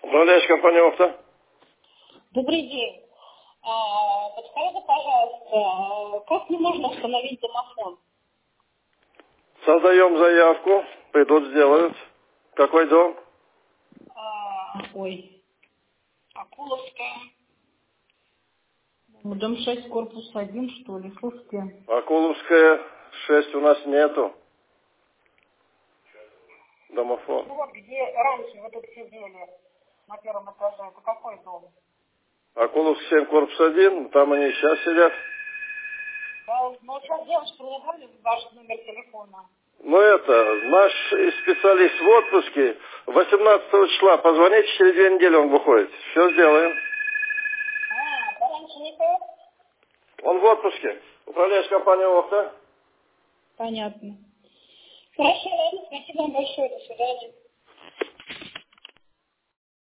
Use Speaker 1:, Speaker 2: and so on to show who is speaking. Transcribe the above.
Speaker 1: Управляющая компания «Охта».
Speaker 2: Добрый день. Подскажите, пожалуйста, как мне можно установить домофон?
Speaker 1: Создаем заявку, придут, сделают. Какой дом?
Speaker 2: Акуловская. Дом 6, корпус 1, что ли? Слушайте.
Speaker 1: Акуловская, 6 у нас нету. Домофон.
Speaker 2: Ну вот, где раньше вы тут сидели, на первом этаже, это какой дом?
Speaker 1: Акуловская, 7, корпус 1, там они сейчас сидят.
Speaker 2: Да, ну вот сейчас девушка мне дали ваш номер телефона.
Speaker 1: Ну наш специалист в отпуске. 18 числа позвоните, через 2 недели он выходит. Все сделаем.
Speaker 2: Пораньше не так?
Speaker 1: Он в отпуске. Управляющая компания «Охта».
Speaker 2: Понятно. Хорошо, ладно, спасибо вам большое, до свидания.